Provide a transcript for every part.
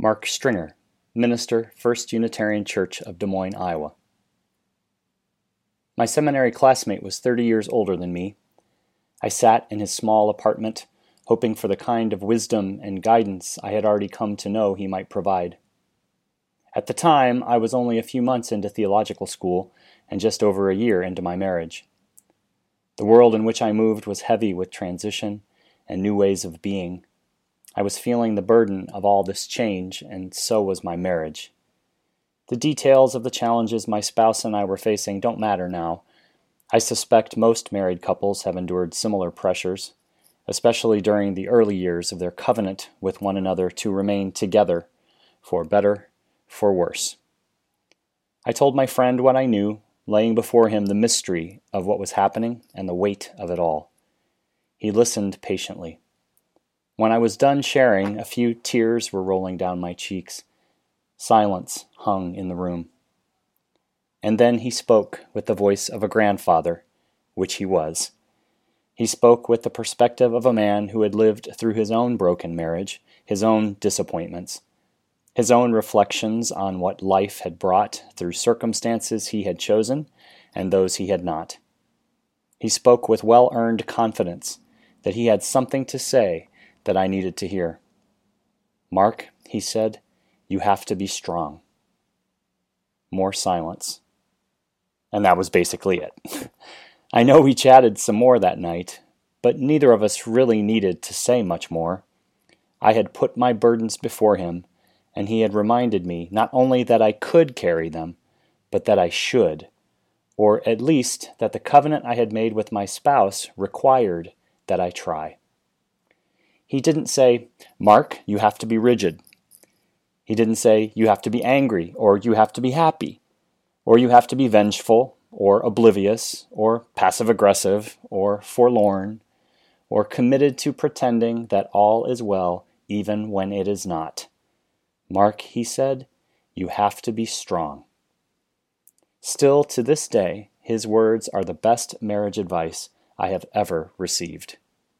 Mark Stringer, minister, First Unitarian Church of Des Moines, Iowa. My seminary classmate was 30 years older than me. I sat in his small apartment, hoping for the kind of wisdom and guidance I had already come to know he might provide. At the time, I was only a few months into theological school and just over a year into my marriage. The world in which I moved was heavy with transition and new ways of being. I was feeling the burden of all this change, and so was my marriage. The details of the challenges my spouse and I were facing don't matter now. I suspect most married couples have endured similar pressures, especially during the early years of their covenant with one another to remain together, for better, for worse. I told my friend what I knew, laying before him the mystery of what was happening and the weight of it all. He listened patiently. When I was done sharing, a few tears were rolling down my cheeks. Silence hung in the room. And then he spoke with the voice of a grandfather, which he was. He spoke with the perspective of a man who had lived through his own broken marriage, his own disappointments, his own reflections on what life had brought through circumstances he had chosen and those he had not. He spoke with well-earned confidence that he had something to say that I needed to hear. "Mark," he said, "you have to be strong." More silence. And that was basically it. I know we chatted some more that night, but neither of us really needed to say much more. I had put my burdens before him, and he had reminded me not only that I could carry them, but that I should, or at least that the covenant I had made with my spouse required that I try. He didn't say, "Mark, you have to be rigid." He didn't say, "You have to be angry," or "You have to be happy," or "You have to be vengeful," or oblivious, or passive-aggressive, or forlorn, or committed to pretending that all is well even when it is not. "Mark," he said, "you have to be strong." Still, to this day, his words are the best marriage advice I have ever received.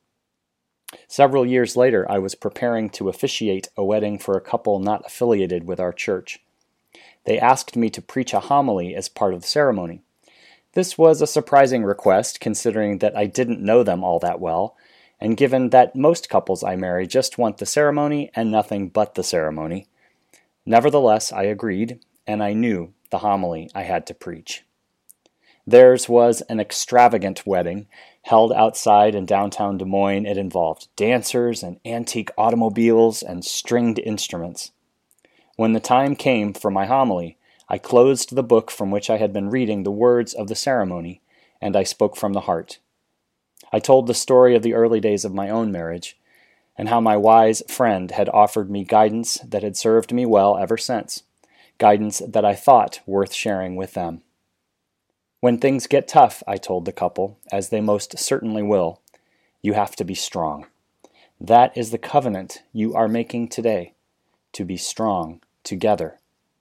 Several years later, I was preparing to officiate a wedding for a couple not affiliated with our church. They asked me to preach a homily as part of the ceremony. This was a surprising request, considering that I didn't know them all that well, and given that most couples I marry just want the ceremony and nothing but the ceremony. Nevertheless, I agreed, and I knew the homily I had to preach. Theirs was an extravagant wedding, held outside in downtown Des Moines. It involved dancers and antique automobiles and stringed instruments. When the time came for my homily, I closed the book from which I had been reading the words of the ceremony, and I spoke from the heart. I told the story of the early days of my own marriage, and how my wise friend had offered me guidance that had served me well ever since, guidance that I thought worth sharing with them. When things get tough, I told the couple, as they most certainly will, you have to be strong. That is the covenant you are making today, to be strong together.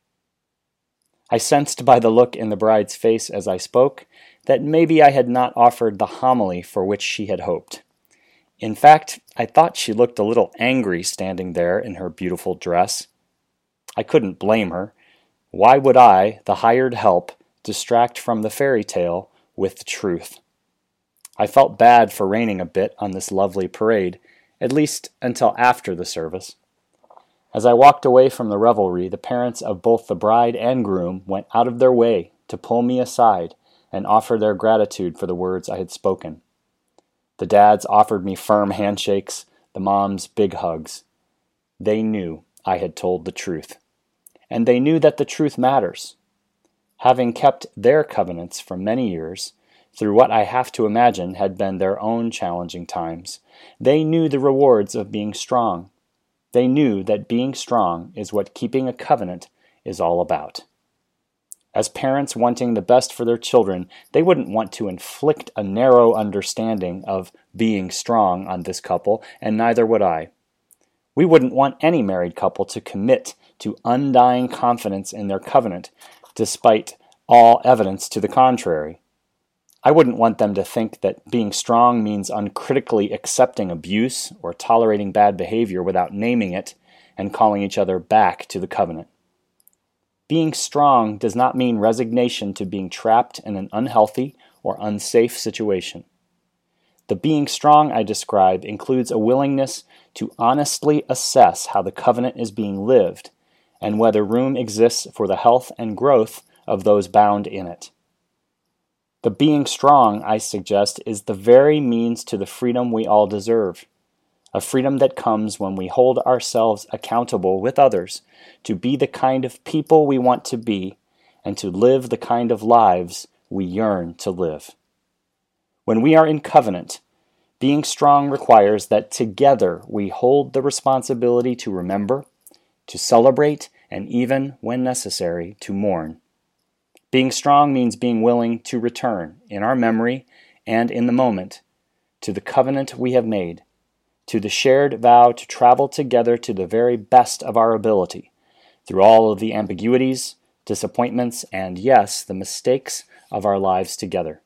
I sensed by the look in the bride's face as I spoke that maybe I had not offered the homily for which she had hoped. In fact, I thought she looked a little angry standing there in her beautiful dress. I couldn't blame her. Why would I, the hired help, distract from the fairy tale with the truth? I felt bad for raining a bit on this lovely parade, at least until after the service. As I walked away from the revelry, the parents of both the bride and groom went out of their way to pull me aside and offer their gratitude for the words I had spoken. The dads offered me firm handshakes, the moms big hugs. They knew I had told the truth, and they knew that the truth matters. Having kept their covenants for many years, through what I have to imagine had been their own challenging times, they knew the rewards of being strong. They knew that being strong is what keeping a covenant is all about. As parents wanting the best for their children, they wouldn't want to inflict a narrow understanding of being strong on this couple, and neither would I. We wouldn't want any married couple to commit to undying confidence in their covenant, despite all evidence to the contrary. I wouldn't want them to think that being strong means uncritically accepting abuse or tolerating bad behavior without naming it, and calling each other back to the covenant. Being strong does not mean resignation to being trapped in an unhealthy or unsafe situation. The being strong I describe includes a willingness to honestly assess how the covenant is being lived and whether room exists for the health and growth of those bound in it. The being strong, I suggest, is the very means to the freedom we all deserve, a freedom that comes when we hold ourselves accountable with others to be the kind of people we want to be and to live the kind of lives we yearn to live. When we are in covenant, being strong requires that together we hold the responsibility to remember, to celebrate, and even, when necessary, to mourn. Being strong means being willing to return, in our memory and in the moment, to the covenant we have made, to the shared vow to travel together to the very best of our ability, through all of the ambiguities, disappointments, and, yes, the mistakes of our lives together.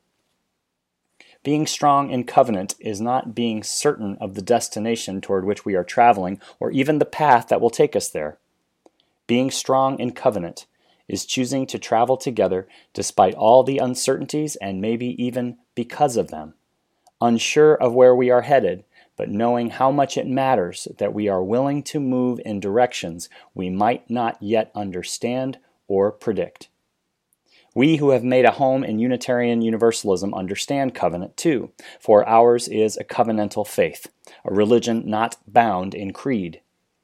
Being strong in covenant is not being certain of the destination toward which we are traveling or even the path that will take us there. Being strong in covenant is choosing to travel together despite all the uncertainties and maybe even because of them, unsure of where we are headed, but knowing how much it matters that we are willing to move in directions we might not yet understand or predict. We who have made a home in Unitarian Universalism understand covenant too, for ours is a covenantal faith, a religion not bound in creed.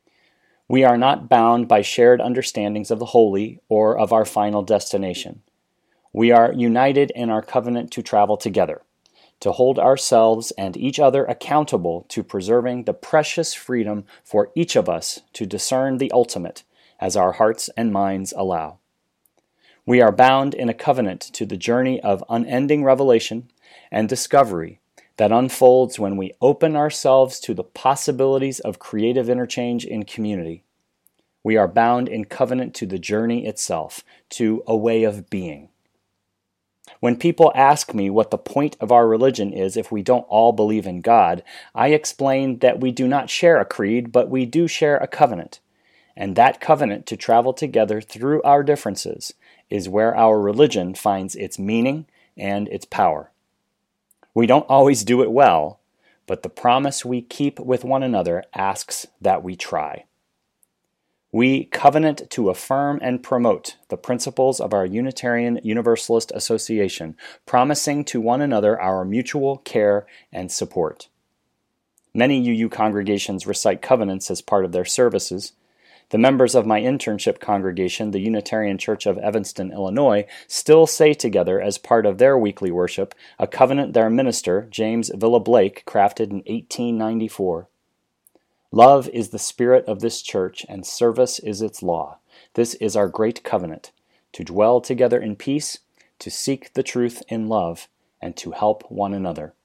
We are not bound by shared understandings of the holy or of our final destination. We are united in our covenant to travel together, to hold ourselves and each other accountable to preserving the precious freedom for each of us to discern the ultimate as our hearts and minds allow. We are bound in a covenant to the journey of unending revelation and discovery that unfolds when we open ourselves to the possibilities of creative interchange in community. We are bound in covenant to the journey itself, to a way of being. When people ask me what the point of our religion is if we don't all believe in God, I explain that we do not share a creed, but we do share a covenant. And that covenant to travel together through our differences is where our religion finds its meaning and its power. We don't always do it well, but the promise we keep with one another asks that we try. We covenant to affirm and promote the principles of our Unitarian Universalist Association, promising to one another our mutual care and support. Many UU congregations recite covenants as part of their services. The members of my internship congregation, the Unitarian Church of Evanston, Illinois, still say together as part of their weekly worship a covenant their minister, James Villa Blake, crafted in 1894. Love is the spirit of this church, and service is its law. This is our great covenant, to dwell together in peace, to seek the truth in love, and to help one another.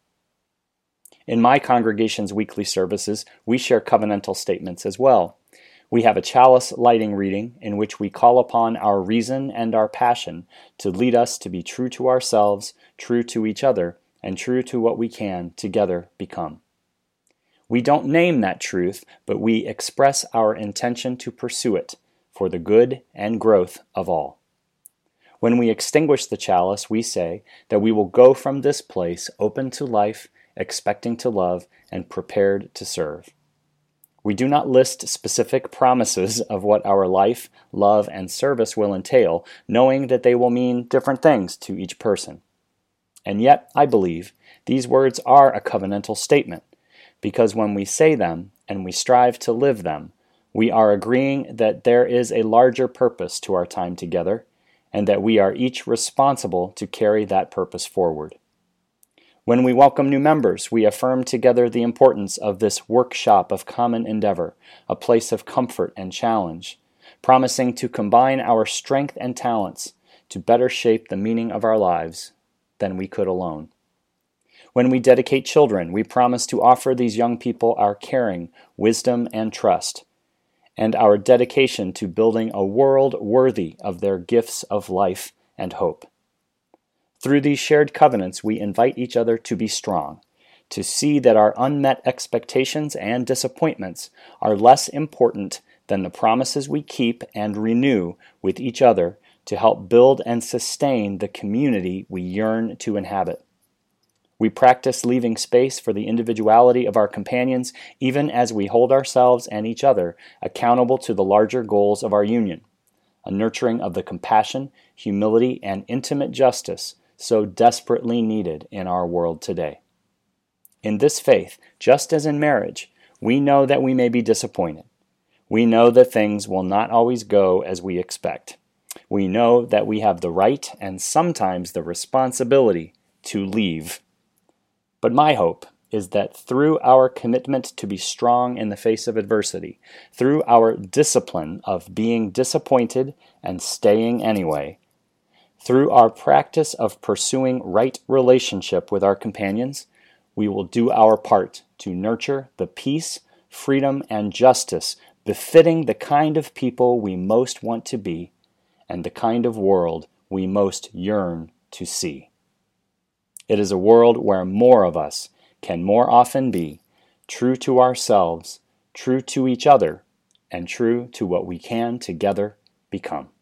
In my congregation's weekly services, we share covenantal statements as well. We have a chalice lighting reading in which we call upon our reason and our passion to lead us to be true to ourselves, true to each other, and true to what we can together become. We don't name that truth, but we express our intention to pursue it for the good and growth of all. When we extinguish the chalice, we say that we will go from this place open to life, expecting to love, and prepared to serve. We do not list specific promises of what our life, love, and service will entail, knowing that they will mean different things to each person. And yet, I believe, these words are a covenantal statement, because when we say them and we strive to live them, we are agreeing that there is a larger purpose to our time together, and that we are each responsible to carry that purpose forward. When we welcome new members, we affirm together the importance of this workshop of common endeavor, a place of comfort and challenge, promising to combine our strength and talents to better shape the meaning of our lives than we could alone. When we dedicate children, we promise to offer these young people our caring, wisdom, and trust, and our dedication to building a world worthy of their gifts of life and hope. Through these shared covenants, we invite each other to be strong, to see that our unmet expectations and disappointments are less important than the promises we keep and renew with each other to help build and sustain the community we yearn to inhabit. We practice leaving space for the individuality of our companions, even as we hold ourselves and each other accountable to the larger goals of our union, a nurturing of the compassion, humility, and intimate justice so desperately needed in our world today. In this faith, just as in marriage, we know that we may be disappointed. We know that things will not always go as we expect. We know that we have the right and sometimes the responsibility to leave. But my hope is that through our commitment to be strong in the face of adversity, through our discipline of being disappointed and staying anyway, through our practice of pursuing right relationship with our companions, we will do our part to nurture the peace, freedom, and justice befitting the kind of people we most want to be and the kind of world we most yearn to see. It is a world where more of us can more often be true to ourselves, true to each other, and true to what we can together become.